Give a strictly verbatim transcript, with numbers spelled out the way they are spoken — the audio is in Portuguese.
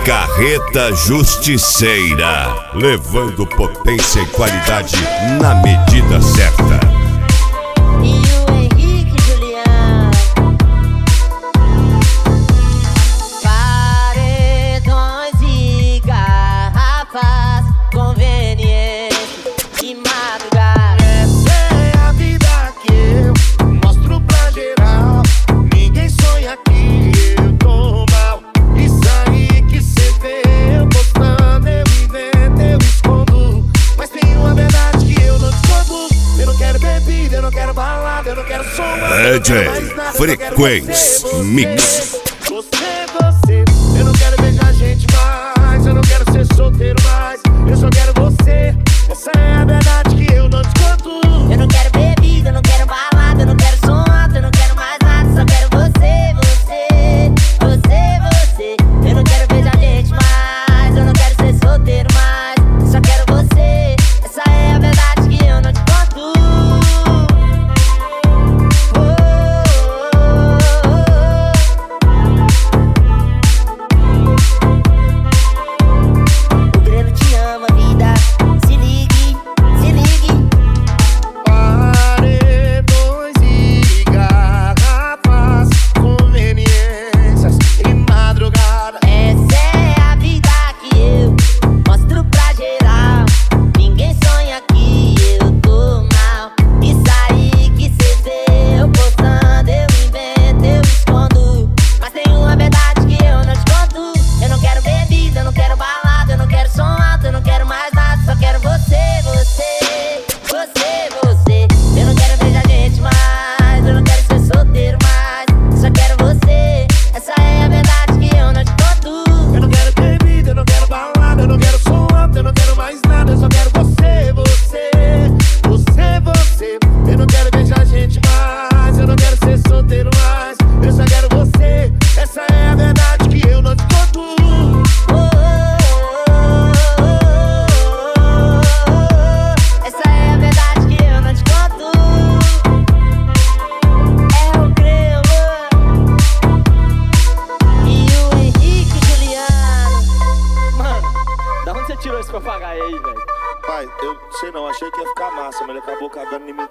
Carreta Justiceira, levando potência e qualidade na medida certa. E o Henrique Juliano, paredões e garrafas, conveniência de madrugada. Essa é a vida que eu mostro pra geral. Ninguém sonha que eu tô mal. Isso aí que cê vê eu postando, eu invento, eu escondo. Mas tem uma verdade que eu não escondo. Eu não quero bebida, eu não quero balada, eu não quero som, D J Frequência Mix. Você, você, eu não quero beijar gente mais, eu não quero ser solteiro mais, eu só quero você. Essa é a verdade que eu não escondo. Eu não quero bebida, eu não quero balada, eu não quero som alto, eu não quero mais nada, só quero você, você, você, você. Eu não quero beijar gente mais, eu não quero ser solteiro mais, só quero você. Essa é a verdade que eu não te conto. Oh, oh, oh. O Grêmio te ama, vida. Se ligue, se ligue. Paredões e garrafas, conveniências e madrugada. Essa é a vida que eu mostro pra geral. Ninguém sonha que eu tô mal. Isso aí que cê vê eu postando, eu invento, eu escondo. Mas tem uma verdade que eu não te conto. Eu não quero bebida, eu não quero balada, eu não quero som alto, eu não quero mais nada, só quero você, você, você, você. Eu não quero beijar gente mais, eu não quero ser solteiro mais, só quero você. Essa é a verdade que eu não te conto. Eu não quero bebida, eu não quero balada, eu não quero som alto, eu não quero mais nada, eu só quero você, você, você, você. Eu não quero beijar gente mais, eu não quero ser solteiro mais, eu só quero você. Essa é a verdade que eu não te conto. Oh, oh, oh, oh, oh. Essa é a verdade que eu não te conto. É o Grêmio e o Henrique Juliano. Mano, da onde você tirou esse papagaio aí, velho? Pai, eu sei não, achei que ia ficar massa, mas ele acabou cagando em mim.